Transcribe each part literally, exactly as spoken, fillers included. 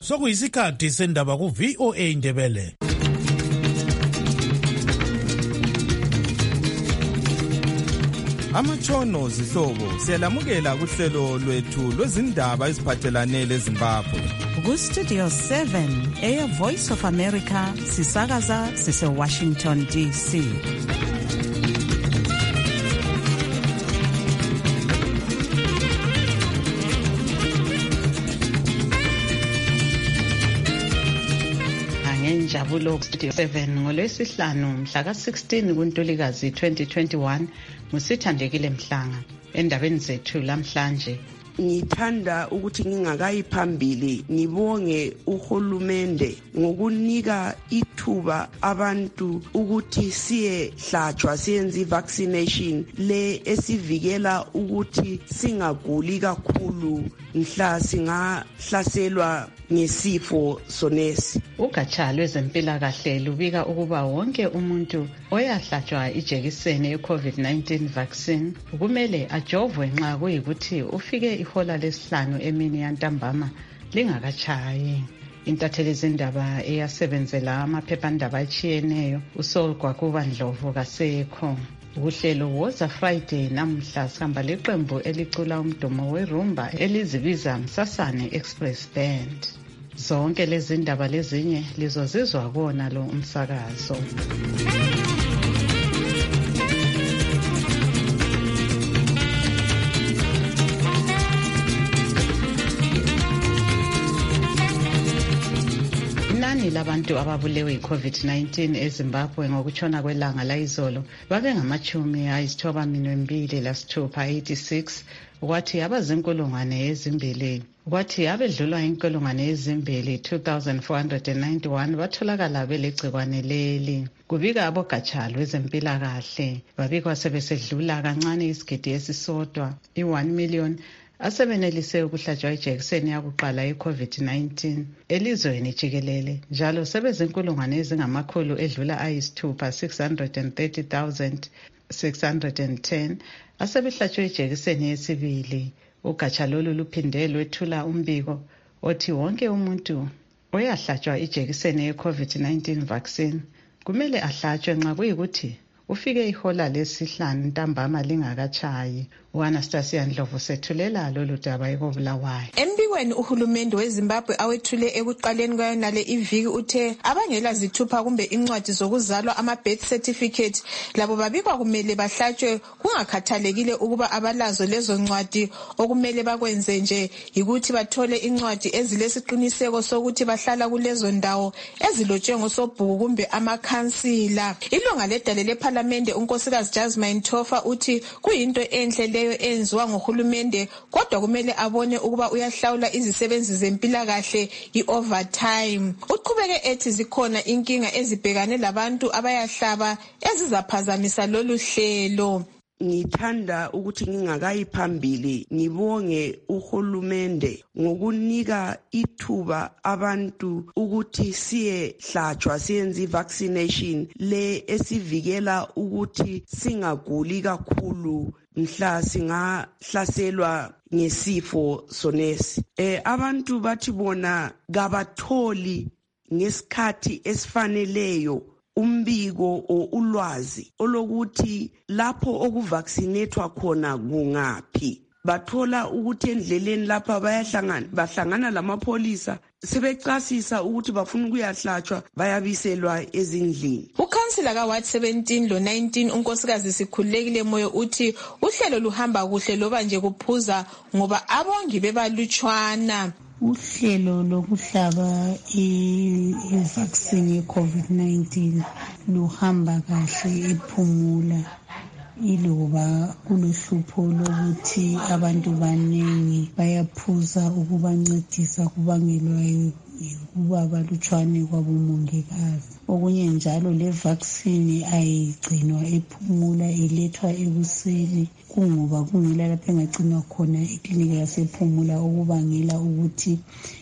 Sokuyisikhathi sendaba ku V O A Indebele. Amatshono zihlobo siyalamukela kuhlelo lwethu lwezindaba eziphathelane leZimbabwe. Ku Studio seven Air Voice of America sisakaza sise Washington D C. Ngenjabulo Studio seven ngolwesihlanu mhla ka sixteen kuNtulikazi twenty twenty-one musithandekile Mhlanga. Endabeni zethu lamhlanje ngithanda ukuthi ngingakayi phambili ngibonge uhulumende ngokunika ithuba abantu ukuthi siye hlatshwa siyenze vaccination le esivikela ukuthi singaguli kakhulu mhla singahlaselwa ngesifo sonesi. Ugatsha lwezempilakahle lubika ukuba wonke umuntu oyahlatshwa ijekiseni ye-COVID nineteen vaccine kumele ajovwe nxa kuyikuthi ufike ihola lesihlanu emini yantambama lingakatshayi. Intatheli zindaba eyasebenzela amaphephandaba atshiyeneyo uSol Gwakuba Ndlovu kasekho. Uhlelo Woza Friday namhla sihamba leqembu elicula umdumo werumba elizibiza Msasane Express Band. Zonke lezi ndaba lezinye lizozizwa kona lo umsakazo. Inani labantu ababulewe yi-COVID nineteen eZimbabwe ngokutshona kwelanga layizolo babe ngamachumi ayisithoba minwembili lasithupha eighty-six, kwathi abazinkulungwane ezimbili kwathi abedlulwa inkulungwane ezimbili two thousand four hundred ninety-one batholakala belegcikwane leli. Kubika abogatsha lwezempilakahle babikwa sebesedlula kancane isigidi esisodwa i-one million asebenelise ukuhlatshwa ijekiseni yakuqala ye-COVID nineteen elizweni jikelele, njalo sebezinkulungwane ezingamakhulu edlula ayisithupha six hundred thirty thousand six hundred ten asebehlatshwe ijekiseni yesibili. Ugatsha lolu luphinde lwethula umbiko othi wonke umuntu oyahlatshwa ijekiseni ye-COVID nineteen vaccine kumele ahlatshwe nxa kuyikuthi ufike ihola lesihlanu ntambama lingakatshayi. U-Anastasia Ndlovu sethulela lolu daba ekobulawayo. Embikweni uhulumende weZimbabwe awethule ekuqaleni kwayonale iviki uthe abangela zithupha kumbe incwadi zokuzalwa ama-birth certificate labo babikwa kumele bahlatshwe kungakhathalekile ukuba abalazo lezo ncwadi. Okumele bakwenze nje yikuthi bathole incwadi ezilesiqiniseko sokuthi bahlala kulezo ndawo ezilotshwe ngosobhuku kumbe amakhansila. Ilunga ledale lephalamende unkosikazi Jasmine Tofa uthi kuyinto enhle leyo enziwa ngohulumende, kodwa kumele abone ukuba uyahlawula izisebenzi zempilakahle i-overtime. Uqhubeke ethi zikhona inkinga ezibhekane labantu abayahlaba ezizaphazamisa lolu hlelo. Ngithanda ukuthi ngingakayi phambili ngibonge uhulumende ngokunika ithuba abantu ukuthi siye hlatshwa siyenze vaccination le esivikela ukuthi singaguli kakhulu mhla singahlaselwa ngesifo sonesi. Eh abantu bathi bona kabatholi ngesikhathi esifaneleyo umbiko o ulwazi olokuthi lapho okuvaccinatwa khona kungaphi. Bathola ukuthi endleleni lapha bayahlangana bahlangana lamapholisa sebecasisa ukuthi bafuna ukuyahlatshwa bayabiselwa ezindlini. Ukhansila ka Ward seventeen lo nineteen unkosikazi Sikhulekile Moyo uthi uhlelo luhamba kuhle loba nje kuphuza ngoba abongi bebalutshwana. Uhlelo lokuhlaba i-vaccine ye-COVID nineteen luhamba kahle ephumula, iloba kulohlupho lokuthi abantu baningi bayaphuza ukubancedisa kubangelwa ukuba balutshwane kwabomongikazi. Okunye njalo le vaccine ayigcinwa ephumula, ilethwa ekuseni kungoba kungela lapho engagcinwa khona eklinika yasephumula okubangela ukuthi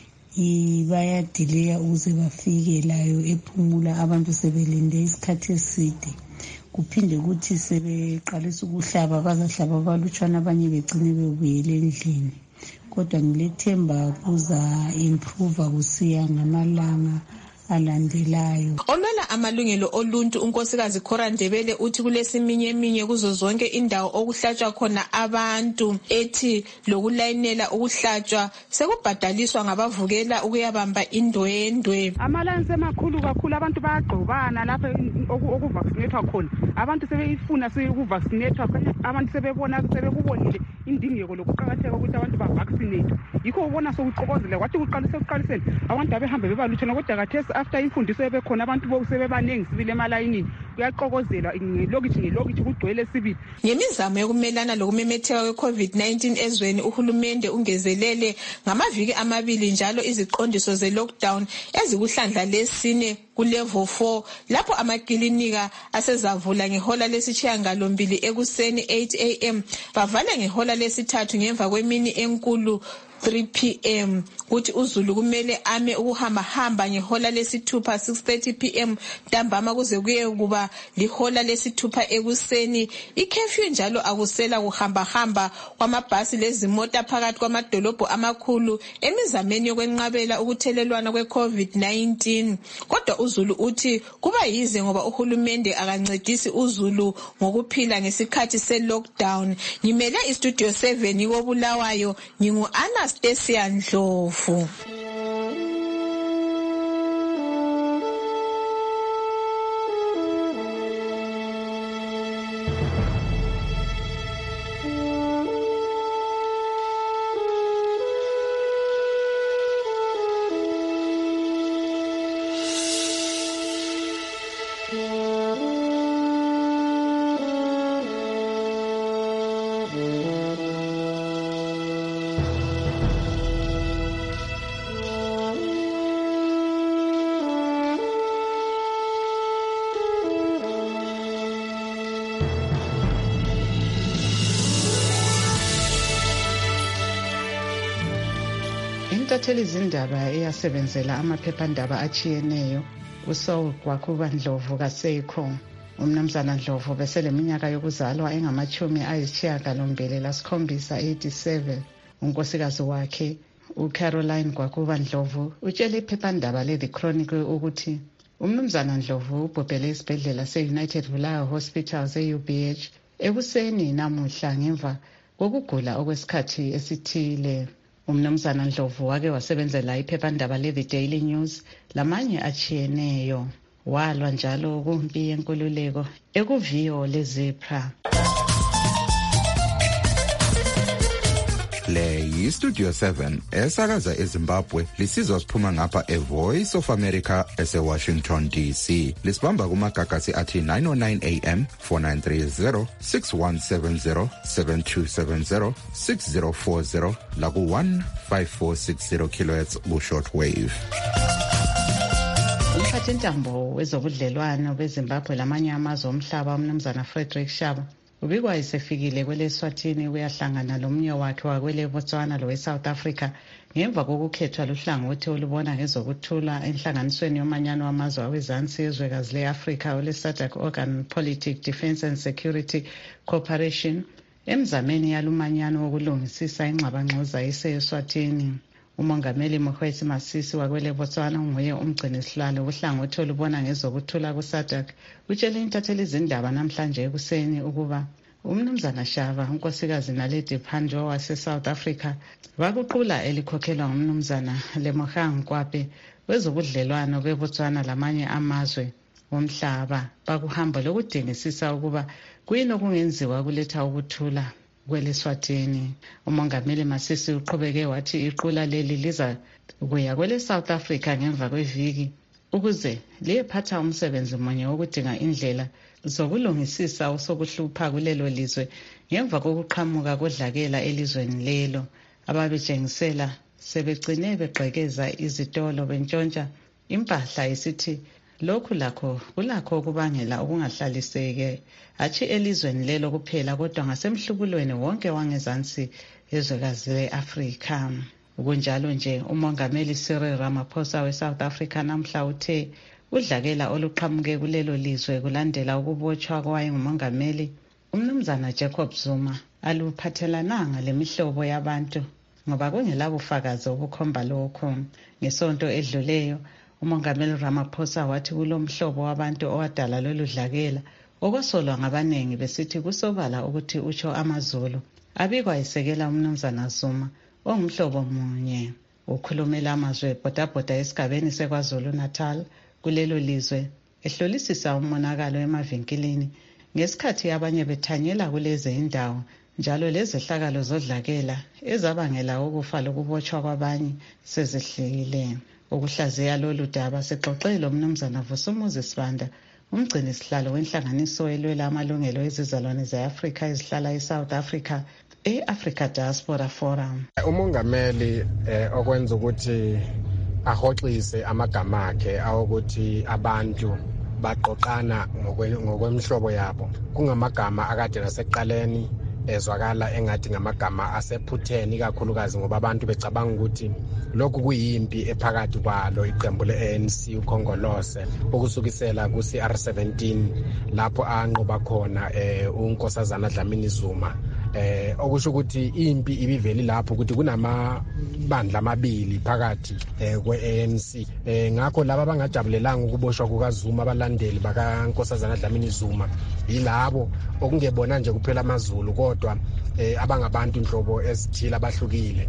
bayadileya ukuze bafike layo ephumula abantu sebelinde isikhathi eside. Kuphinde ukuthi sebeqalisa ukuhlaba bazahlaba abalutshwana abanye begcine bebuyele endlini. kodwa ngilethemba kuza improve kusiya ngamalanga alandelayo. Olwela amalungelo oluntu unkosikazi Cora Ndebele uthi kulesiminyeminya kuzo zonke indawo okuhlatshwa khona abantu, ethi lokulayinela ukuhlatshwa sekubhadaliswa ngabavukela ukuyabamba indwendwe. Amalani semakhulu kakhulu, abantu bayagqobana lapha okuvaccinatwa khona. Abantu sebeyifuna sekuvaccinatwa, abantu sebebona sebekubonile indingeko lokuqakatheka ukuthi abantu bavaccinate. Yikho ubona sokuxokozela kwathi kuqalise kuqaliseni abantu abehambe bebalutshana, kodwa khathesi after imfundiso ebekhona abantu bokusebebaningi sibile emalayini kuyaxokozelwa ngelokithi ngelokithi kugcwele sibili. Ngemizamo yokumelana lokumemetheka kwe-COVID nineteen ezweni, uhulumende ungezelele ngamaviki amabili njalo iziqondiso ze-lockdown ezikuhlandla lesine ku-level four, lapho amakilinika asezavula ngehola lesitshiyagalombili ekuseni eight a m bavale ngehola lesithathu ngemva kwemini enkulu three p m kuthi uzulu kumele ame ukuhamba hamba ngehola lesithupha six thirty p m ntambama kuze kuye kuba lihola lesithupha ekuseni. Ikhefyu njalo akusela kuhamba hamba kwamabhasi lezimota phakathi kwamadolobho amakhulu emizameni yokwenqabela ukuthelelwana kwe-COVID nineteen. Kodwa uzulu uthi kuba yize ngoba uhulumende akancedisi uzulu ngokuphila ngesikhathi se-lockdown. Ngimele istudio seven kobulawayo, ngingu Anastasia Ndlovu. Intatheli izindaba eyasebenzela amaphephandaba achiyeneyo uSaul Gwakuba Ndlovu kaSeikho. Umnumzana Ndlovu beseleminyaka yokuzalwa engamachumi ayisishiyagalombili lasikhombisa eighty-seven. Unkosikazi wakhe uCaroline Gwakuba Ndlovu utshele iphephandaba le-The Chronicle ukuthi umnumzana Ndlovu ubhubhele esibhedlela se-United Bulawayo Hospital se-U B H ekuseni namuhla ngemva kokugula okwesikhathi esithile. Umnumzana Ndlovu wake wasebenzela iphephandaba le-The Daily News lamanye achiyeneyo. Walwa njalo kumpi yenkululeko ekuviyo leZipra. Le yi-Studio seven esakaza eZimbabwe, lisizwa siphuma ngapha eVoice of America ese-Washington D C. Lisibamba kumagagasi athi nine oh nine A M, four nine three zero, six one seven zero, seven two seven zero, six zero four zero laku one five four six zero kilohertz ku-short wave. Umphathintambo wezobudlelwano beZimbabwe lamanye amazwe omhlaba umnumzana Frederick Shaba ubikwa esefikile kweleSwatini uyahlangana lomnye wakhe wakwele Botswana lowe-South Africa ngemva kokukhethwa luhlangothi olubona ngezokuthula enhlanganisweni yomanyano wamazwe awezansi yezwekazi le-Afrika ole-SADC Organ Politic Defence and Security Cooperation emzameni yalumanyano wokulungisisa ingxabangxoza ise-Eswatini. Umongameli Mokgweetsi Masisi wakwele Botswana nguye umgcinisihlalo wohlangothi olubona ngezokuthula ku-SADC utshele intatheli izindaba namhlanje ekuseni ukuba umnumzana Shaba, unkosikazi Naledi Pandor wase-South Africa, bakuqula elikhokhelwa ngumnumzana Lemogang Kwape wezobudlelwano beBotswana lamanye amazwe omhlaba bakuhamba lokudingisisa ukuba kuyini okungenziwa kuletha ukuthula kweleSwatini. Umongameli Masisi uqhubeke wathi iqula leli liza kuya kwele-South Africa ngemva kweviki ukuze liyephatha umsebenzi munye wokudinga indlela zokulungisisa osokuhlupha kulelo lizwe ngemva kokuqhamuka kodlakela elizweni lelo. Ababejengisela sebegcine begqekeza izitolo bentshontsha impahla isithi lokhu lakho kulakho ukubangela ukungahlaliseke hatshi elizweni lelo kuphela kodwa ngasemhlubulweni wonke wangezansi ezwekazi le-Afrika. Kunjalo nje umongameli Cyril Ramaphosa we-South Africa namhla uthe udlakela oluqhamuke kulelo lizwe kulandela ukubotshwa kwayengumongameli umnumzana Jacob Zuma aluphathelananga lemihlobo yabantu ngoba kungelabo ufakazi obukhomba lokho. Ngesonto edluleyo uMongameli Ramaphosa wathi kulomhlobo wabantu owadala lolu dlakela okwasolwa ngabaningi besithi kusobala ukuthi utsho amaZulu abikwa isekela umnumzana Zuma ongumhlobo munye. Ukhulumela amazwe ebhodabhoda esigabeni seKwaZulu Natal kulelo lizwe ehlolisisa umonakalo emavinkilini ngesikhathi abanye bethanyela kulezi indawo njalo lezehlakalo zodlakela ezabangela ukufa lokubotshwa kwabanye sezihlile. Ukuhlaziya lolu daba sixoxele umnumzana Vusumuzi Sibanda, umgcini sihlalo wenhlanganiso elwela amalungelo ezizalwane ze-Afrika ezihlala eSouth Africa e-Africa Diaspora Forum. Umongameli eh, okwenza ukuthi ahoxise amagama akhe awokuthi abantu baqoqana ngokwemhlobo yabo kungamagama akade nasekuqaleni ezwakala engathi ngamagama asephutheni kakhulukazi ngoba abantu becabanga ukuthi lokhu kuyimpi ephakathi kwalo iqembu le-A N C ukhongolose ukusukisela ku-C R seventeen lapho anqoba khona eh uNkosazana Dlamini Zuma eh okusho ukuthi impi ibiveli lapho ukuthi kunamabandla amabili phakathi eh kwe-A N C eh ngakho laba bangajabulelanga ukuboshwa kukaZuma abalandeli bakaNkosazana Dlamini Zuma yilabo okungebona nje kuphela amaZulu kodwa eh abangabantu inhlobo ezithile abahlukile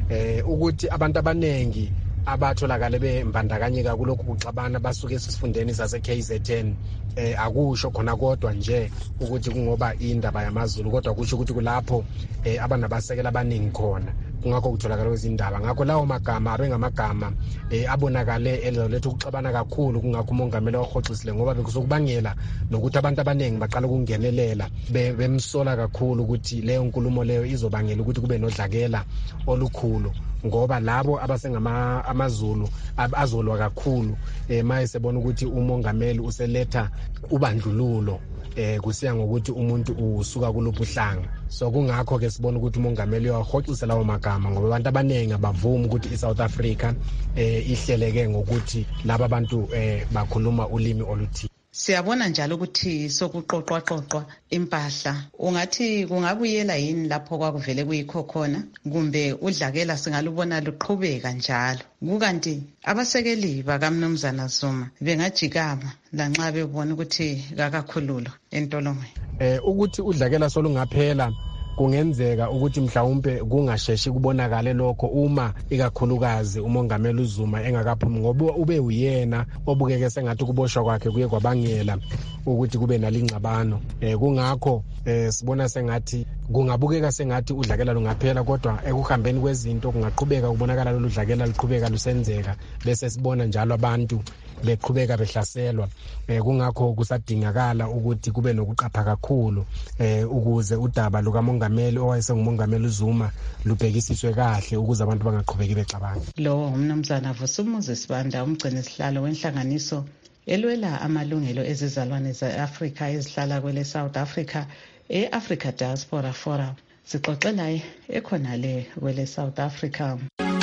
eh ukuthi abantu abanengi abatholakale bembandakanyeka kulokhu kuxabana basuke esifundeni sase K Z N eh akusho khona kodwa nje ukuthi kungoba indaba yamaZulu kodwa kusho ukuthi kulapho eh abanabasekela abaningi khona kungakho kutholakala izindaba ngakho lawo magama abengamagama eh abonakale elelethu ukuxabana kakhulu kungakho umongameli wahoxisile ngoba bekusukubangela nokuthi abantu abaningi baqala ukungenelela bemsola kakhulu ukuthi leyo nkulumo leyo izobangela ukuthi kube nodlakela olukhulu ngoba labo abasengama amaZulu azolwa kakhulu eh mayesebona ukuthi umongameli useletha ubandlululo eh kusiya ngokuthi umuntu usuka kuluphi uhlanga. So kungakho ke sibona ukuthi umongameli uyahoxisa lawo magama ngoba abantu abaningi abavuma ukuthi iSouth Africa eh ihleleke ngokuthi laba abantu eh bakhuluma ulimi oluthile. Siyabona njalo ukuthi sokuqoqwa qoqwa impahla ungathi kungabuyela yini lapho kwakuvele kuyikho khona kumbe udlakela singalubona luqhubeka njalo kukanti abasekeli bakamnumzana Zuma bengajikama lanxa bebona ukuthi kakakhululo entolongweni eh ukuthi udlakela solungaphela kungenzeka ukuthi mhlawumbe kungasheshi kubonakale lokho uma ikakhulukazi umongameli uZuma engakaphumi ngoba ube uyena obukeke sengathi kuboshwa kwakhe kuye kwabangela ukuthi kube nalingxabano eh kungakho eh sibona sengathi kungabukeka sengathi udlakela lungaphela kodwa ekuhambeni kwezinto kungaqhubeka kubonakala lolu dlakela luqhubeka lusenzeka bese sibona njalo abantu beqhubeka behlaselwa eh kungakho kusadingakala ukuthi kube nokuqapha kakhulu eh ukuze udaba lukamongameli owayesengumongameli uZuma lubhekisiswe kahle ukuze abantu bangaqhubeki bexabana. Lo umnumzana Vusumuzi Sibanda umgcini sihlalo wenhlanganiso elwela amalungelo ezizalwane ze-Afrika ezihlala kwele South Africa e-Africa Diaspora Forum sixoxela ekhona le kwele South Africa.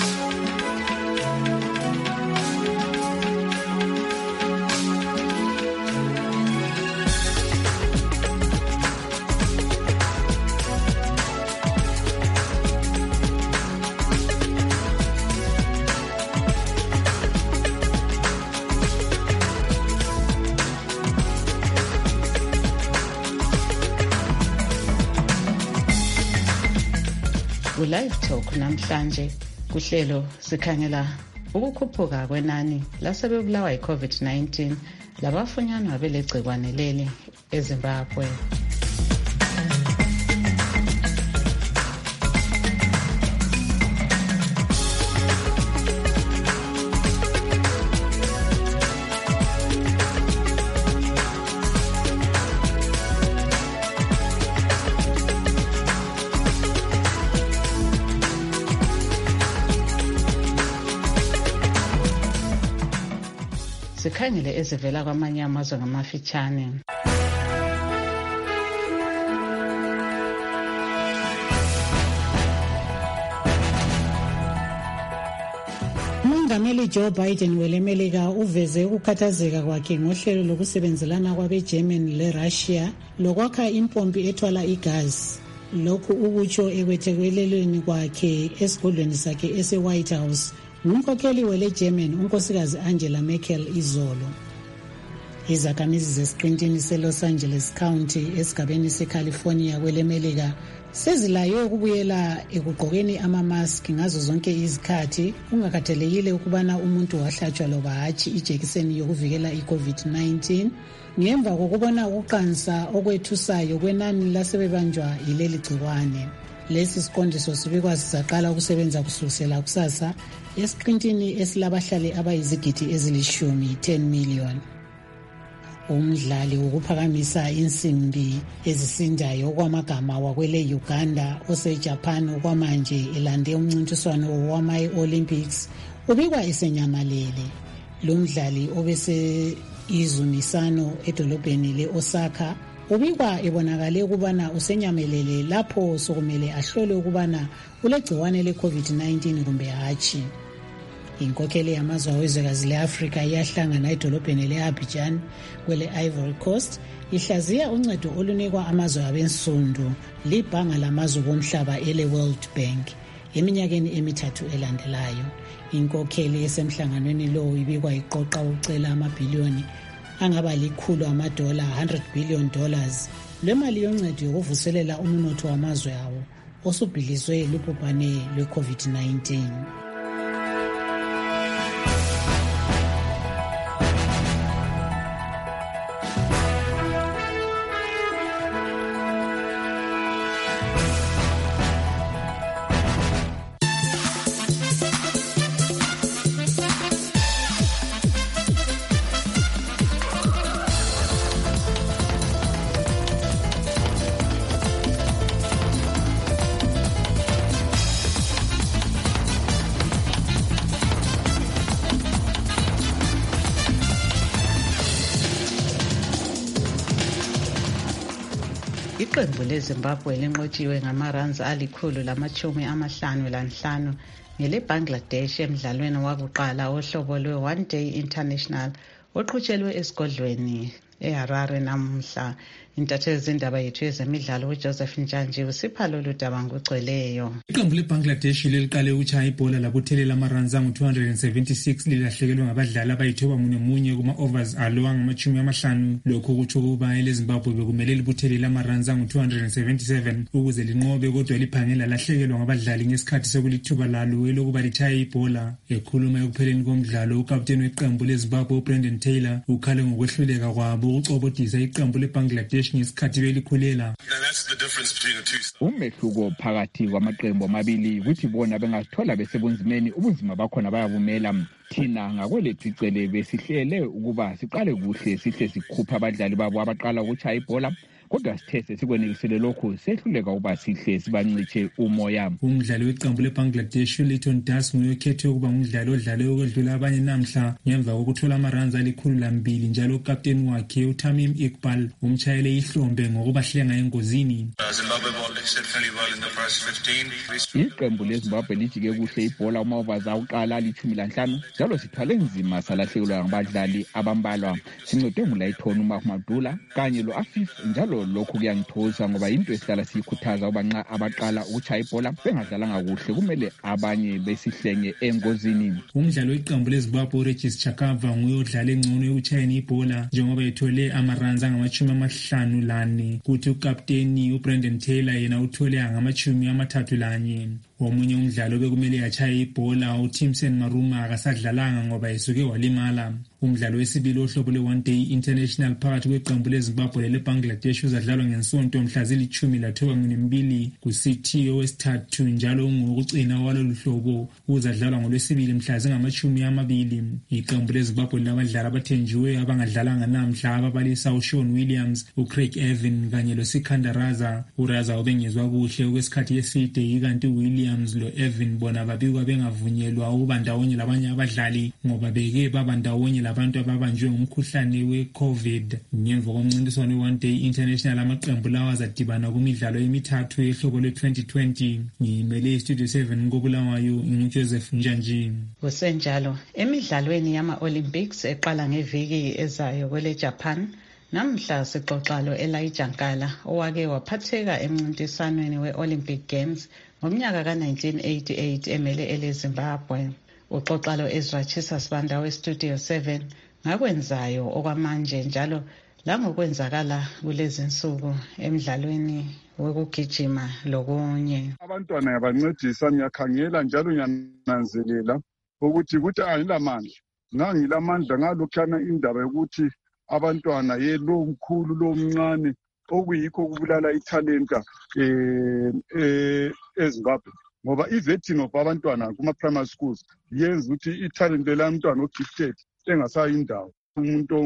Live Talk namhlanje kuhlelo sikhangela ukukhuphuka kwenani lasebebulawa yi-COVID nineteen labafunyanwa belegcikwane leli eZimbabwe. Sikhangele ezivela kwamanye amazwe ngamafitshane. Umongameli Joe Biden welemelika uveze ukukhathazeka kwakhe ngohlelo lokusebenzelana kwabe-Germany le-Russia lokwakha impompi ethwala igazi. lokhu ukutsho ekwethekelelweni kwakhe esigodlweni sakhe ese-White House ngumkhokheli wele-German unkosikazi Angela Merkel izolo. Izakhamizi zesiqintini se-Los Angeles County esigabeni se-California kwelemelika sezilaywe ukubuyela ekugqokeni amamaski ngazo zonke izikhathi kungakhathalekile ukubana umuntu wahlatshwa loba hatshi ijekiseni yokuvikela i-COVID nineteen ngemva kokubona ukuqansa okwethusayo kwenani lasebebanjwa yileli gciwane. Lesi siqondiso sibikwa sizaqala ukusebenza kusukela kusasa esiqintini esilabahlali abayizigidi ezilishumi ten million. Umdlali wokuphakamisa insimbi ezisindayo okwamagama wakwele Uganda oseJapan okwamanje elande umncintiswano wama-Olympics ubikwa esenyamalele. Lo mdlali obese izumisano edolobheni le-Osaka ubikwa ebonakale ukubana usenyamelele lapho sokumele ahlole ukubana ulegciwane le-COVID nineteen kumbe hatshi. Inkokheli yamazwe awezwekazi le-Afrika iyahlangana edolobheni le-Abidjan kwele Ivory Coast ihlaziya uncedo olunikwa amazwe abensundu libhanga lamazwe bomhlaba ele-World Bank eminyakeni emithathu elandelayo. Inkokheli esemhlanganweni lo ibikwa iqoqa ucela amabhiliyoni angaba likhulu amadola one hundred billion dollars lwemali yoncedo yokuvuselela umnotho wamazwe awo osubhilizwe lubhubhane lwe-COVID nineteen. Iqembu leZimbabwe linqotshiwe ngamaruns alikhulu lamachumi amahlanu lanhlanu ngele Bangladesh emdlalweni wakuqala ohlobo lwe-One Day International oqhutshelwe esigodlweni eHarare namuhla. Intatheli zindaba yethu yezemidlalo uJoseph Njanji usipha lolu daba ngokugcweleyo. Iqembu leBangladesh leliqale ukutshaya ibhola labuthelela amaruns angu two hundred seventy-six lilahlekelwe ngabadlali abayithoba munye munye kuma-overs alo angamachumi amahlanu. Lokhu kutsho ukuba eleZimbabwe bekumele libuthelela amaruns angu two hundred seventy-seven ukuze linqobe, kodwa liphangela lahlekelwa ngabadlali ngesikhathi sekulithuba lalo elokuba litshaya ibhola. Ekhuluma ekupheleni komdlalo, ukapteni weqembu leZimbabwe uBrendan Taylor ukhale ngokwehluleka kwabo ukucobodisa iqembu leBangladesh ngesikhathi belikhulela. Umehluko phakathi kwamaqembu amabili ukuthi bona bengathola besebunzimeni ubunzima bakhona bayabumela. Thina ngakwelethu icele besihlele ukuba siqale kuhle sihle sikhupha abadlali babo abaqala ukutshaya ibhola, kodwa sithe sesikwenelisele lokhu sehluleka ukuba sihle sibancitshe umoya. Umdlali weqembu leBangladesh uLeighton Das nguye okhethwe ukuba ngumdlali odlale ukwedlula abanye namhla ngemva kokuthola amaruns alikhulu lambili, njalo ukapteni wakhe uTamim Iqbal umtshayele ihlombe ngokubahlenga engozini. Iqembu leZimbabwe lijike kuhle ibhola uma-overs akuqala alichumi lanhlanu, njalo sithwale nzima salahlekelwa ngabadlali abambalwa. Sincedwe nguLayton uMahmadula kanye lo-Afif, njalo lokhu kuyangithosa ngoba into esihlala siyikhuthaza uba nxa abaqala ukutshaya ibhola bengadlalanga kuhle kumele abanye besihlenge engozini. Umdlali weqembu leZimbabwe uRegis Chakava nguye odlale engcono ekutshayeni ibhola njengoba ethole amaruns angamachumi amahlanu lane, kuthi ukapteni uBrendan Taylor yena uthole angamachumi amathathu lanye. Omunye umdlalo bekumele yachaye ibhola uTimson Maruma akasadlalanga ngoba esuke walimala. Umdlalo wesibili ohlobo le-One Day International phakathi kweqembu leZimbabwe leBangladesh uzadlalwa ngensonto mhla zilithumi lathoba mbili kusithi owesithathu, njalo ngokucina walolu hlobo uzadlalwa ngolwesibili mhla zingamachumi amabili. Iqembu leZimbabwe labadlali abathenjiweyo abangadlalanga namhla ababalisa uShaun Williams, uCraig Evan kanye loSikandar Raza. uRaza ubengezwa kuhle okwesikhathi eside, ikanti uWilliams lo-Evan bona babikwa bengavunyelwa ukuba ndawonye labanye abadlali ngoba beke baba ndawonye labantu ababanjwe ngumkhuhlane we-COVID. Ngemva komncintiswano we-One Day International amaqembu lawa azadibana kumidlalo emithathu ehlobo le-twenty twenty. Ngimele iStudio seven ngobulawayo nguJoseph Njanji. Kusenjalo, emidlalweni yama-Olympics eqala ngeviki ezayo kwele Japan, Namhla sixoxa lo Elijah Nkala owake waphatheka emncintiswaneni we-Olympic Games ngomnyaka ka nineteen eighty-eight emele eleZimbabwe. Uxoxa lo Ezra Chisa Sibanda we-Studio seven ngakwenzayo okwamanje njalo langokwenzakala kulezi nsuku emidlalweni wokugijima lokunye. Abantwana yabancedisa, ngiyakhangela njalo ngiyananzelela ukuthi ukuthi angilamandla. Ngangilamandla ngalokhana indaba yokuthi abantwana ye lo mkhulu lo mncane okuyikho kubulala ithalenta eh eZimbabwe, ngoba ivetting of abantwana kuma primary schools yenza ukuthi ithalent lamntwana ogifted engasayi indawo, umuntu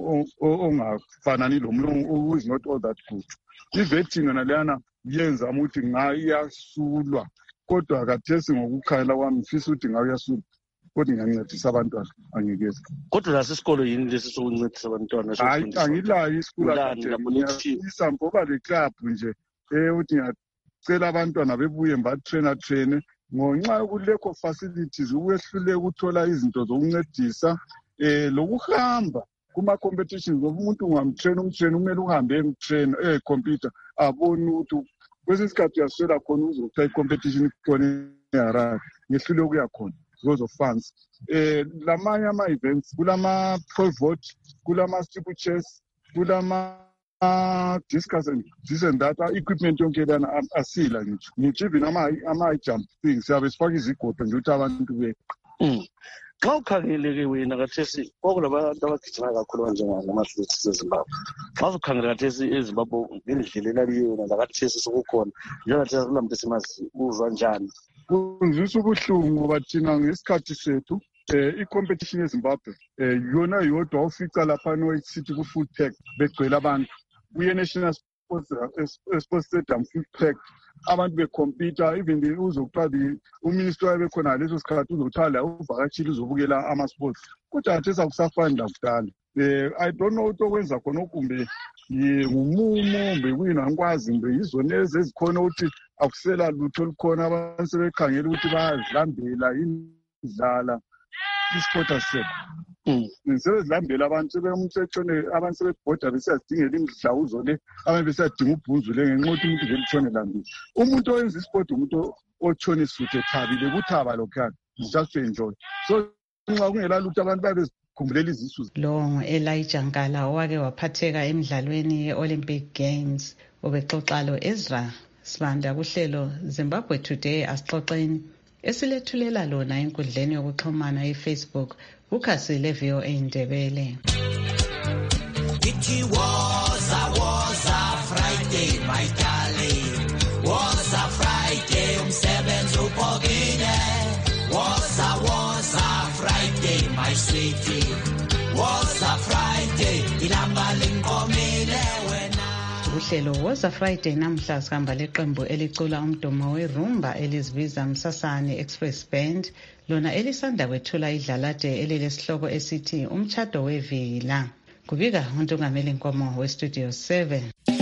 ongafanani lo muntu who is not all that good. Ivetting yona lana yenza ukuthi ngayasulwa, kodwa kathesi ngokukhala kwami mfisa ukuthi ngayasulwa kodwa ngiyancedisa abantwana angikezi. Kodwa lasisikolo yini lesi sokuncedisa abantwana? Hayi, angilayi isikolo ngiyafisa ngoba le club nje eh uthi ngiyacela abantwana bebuye mbatrainer trainer ngonxa yokulekho facilities ukwehluleka ukuthola izinto zokuncedisa eh lokuhamba kuma competitions umuntu ungamtrain umtrain kumele uhambe emtrain eh computer abone ukuthi kwesikhathi uyaswela khona uzokuthatha competition khona eHarare ngehluleka ukuya khona because of funds. Eh lamanye ama events kulama pro vote, kulama steeple chase, kulama discuss and this and that equipment yonke lana asila ngithi ngithi even ama ama jump things siyabe sifaka izigodo nje ukuthi abantu be xa ukhangeleke wena kathesi okulabantu abagijima kakhulu njengamahlutsi eZimbabwe. Xa ukhangela kathesi eZimbabwe ngendlela elaliyo nakathesi sokukhona njengathi lambe simazi uzwa njani? Kunzisa ubuhlungu ngoba thina ngesikhathi sethu eh i-competition eZimbabwe eh yona yodwa ufica lapha no city ku food pack begcwele abantu kuye national sports sports stadium food pack abantu becomputer even uzokuqala uminister wayekhona leso sikhathi uzothala uvakashile uzobukela ama sports kodwa athesa kusafani lakudala. eh I don't know ukuthi okwenza khona okumbe ngumumo bekuyina ngikwazi mbe izona ezikhona ukuthi akusela lutho olukhona abantu sebekhangela ukuthi bayazilambela indlala isport aset sebezilambela abantu sebemtshone abantu sebebhoda besiyadingela imidlawuzo le abantu besiyadinga ubhunzule ngenxa ukuthi umuntu velitshone lambile. Umuntu oyenza isport umuntu otshone isuthe thabile kuthaba lokhana just to enjoy. So nxa kungela lutho abantu babe kumbulela izisu. Lo Elijah Nkala owake waphatheka emidlalweni ye-Olympic Games ubexoxa lo Ezra Sibanda kuhlelo Zimbabwe Today asixoxeni esilethulela lona enkundleni yokuxhumana eFacebook ukhasi le-V O A Ndebele. It was a was a Friday my darling, was a Friday umsebenzi uphokile, was a was a Friday my sweetie, was a Friday ilamba linkomile wena. Uhlelo woza Friday namhla sikhamba leqembu elicula umdumo werumba elizibiza Msasane Express Band lona elisanda kwethula idlalade elilesihloko esithi umtshado wevila. Kubika uNtungameli Nkomo we-Studio seven.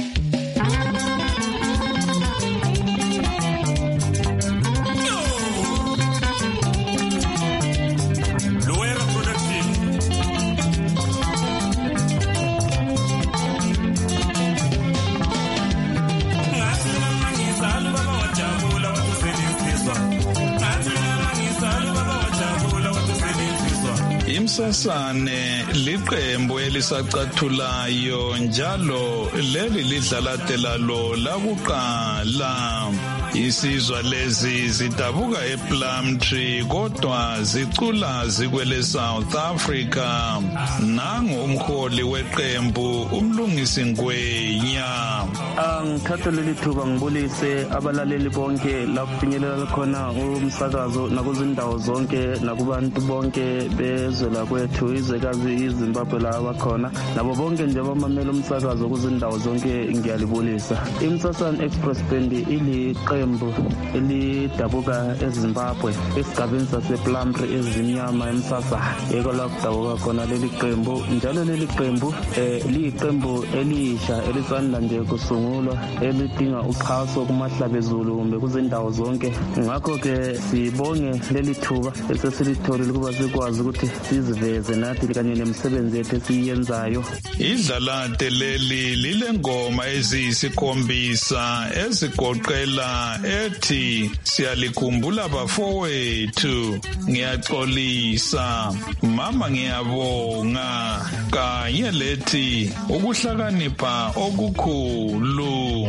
Imsasane liqembu elisacathulayo njalo leli lidlalade lalo lakuqala. Isizwa lezi zidabuka ePlumtree kodwa zicula zikwele South Africa. Nangu umholi weqembu umlungisi Ngwenya. Angithatha leli thuba ngibulise abalaleli bonke lakufinyelela khona umsakazo nakuzindawo zonke nakubantu bonke bezwe lakwethu izwekazi iZimbabwe la bakhona nabo bonke nje abamamela umsakazo kuzindawo zonke ngiyalibulisa. Imsasane Express Band iliqembu iqembu elidabuka eZimbabwe esigabeni sasePlumtree ezimnyama eMsasa yiko la kudabuka khona leli qembu njalo leli qembu eh liyiqembu elisha elisanda nje kusungulwa elidinga uxhaso kumahlabezulu kumbe kuzindawo zonke ngakho ke sibonge leli thuba esesilitholile ukuba sikwazi ukuthi siziveze nathi kanye nemisebenzi yethu esiyenzayo. Idlalate leli lile ngoma eziyisikhombisa ezigoqela ethi siyalikhumbula bafowethu, ngiyaxolisa, mama ngiyabonga, kanye lethi ukuhlakanipha okukhulu.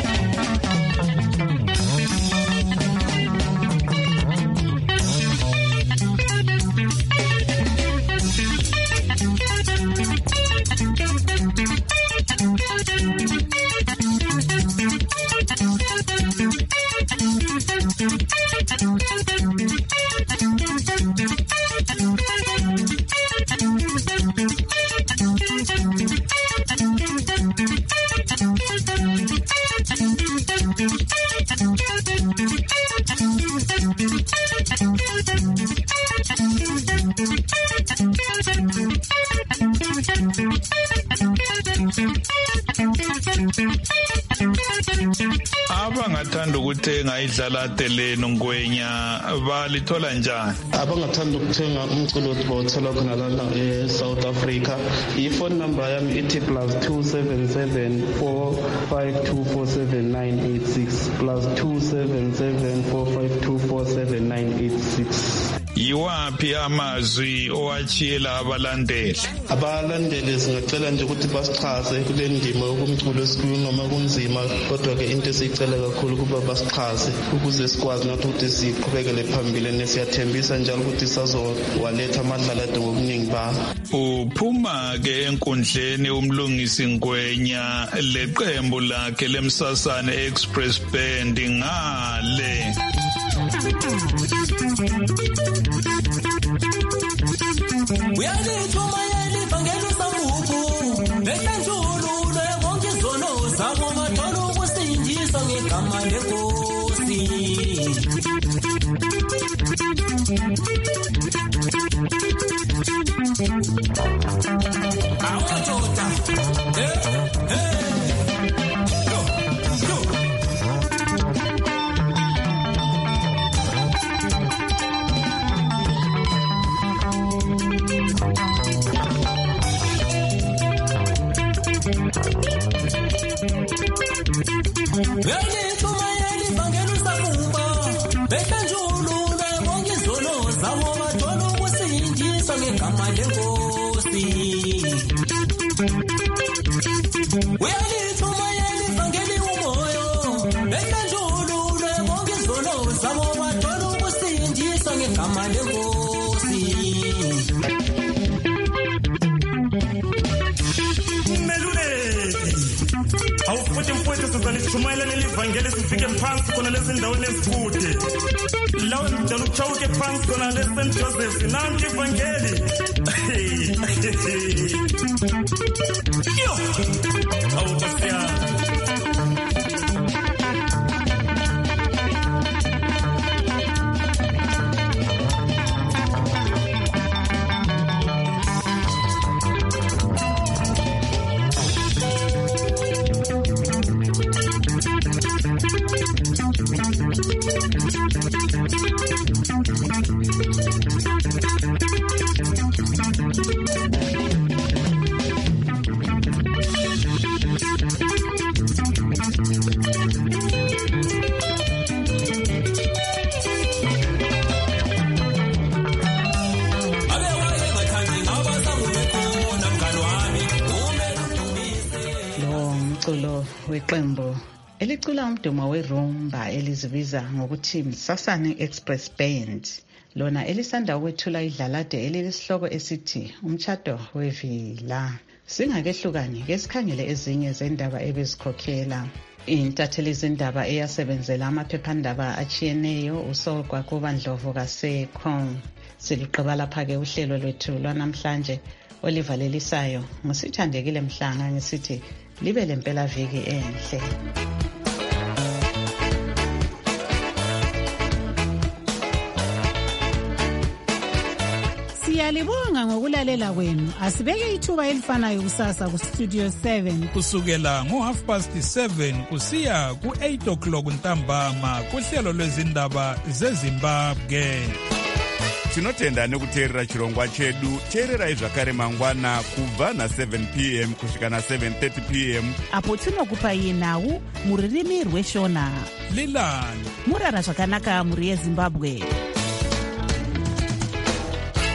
Abangathanda ukuthenga idlalate lenu Ngwenya balithola njani? Abangathanda ukuthenga umculo bawuthola khona la eSouth Africa. I-phone number yami ithi plus two seven seven four five two four seven nine eight six plus two seven seven four five two four seven nine eight six. Yiwaphi amazwi owachiyela abalandeli? Abalandeli singacela nje ukuthi basichaze kule ndima yokumculo esikhuluma noma kunzima kodwa ke into esicela kakhulu kuba basichaze ukuze sikwazi nathi ukuthi siqhubekele phambili nesiyathembisa njalo ukuthi sazowaletha amadlalade ngobuningi ba. Uphuma ke enkundleni umlungisi Ngwenya leqembu lakhe leMsasane Express Band ngale. Uyalithuma yalivangelo sabuku besenjululo konke izono zabo mathola ukusindisa ngegama lenkosi. Awujota eh eh Shumayela lelivangeli sifike phansi khona lezindaweni ezikude lawo njalo uchawuke phansi khona leSaint Joseph nanti ivangeli yo awubasiya. Weqembu elicula umdumo werumba elizibiza ngokuthi Msasane Express Band lona elisanda ukwethula idlalade elilesihloko esithi umtshado wevila. Singakehlukani ke sikhangele ezinye zendaba ebezikhokhela. Intatheli zindaba eyasebenzela amaphephandaba achiyeneyo usokwa kubandlovu kaSekho. Siliqaba lapha ke uhlelo lwethu lwanamhlanje olivalelisayo ngosithandekile Mhlanga ngisithi libe lempela viki enhle. Siyalibonga ngokulalela kwenu. Asibeke ithuba elifanayo kusasa ku Studio seven kusukela ngo half past seven kusiya ku eight o'clock ntambama kuhlelo lwezindaba zeZimbabwe. Tinotenda nekuteerera chirongwa chedu. Teererai zvakare mangwana kubva na seven p m kusvika na seven thirty p m apo tinokupai nhau muririmi rweshona. Lilani murara zvakanaka muri yeZimbabwe.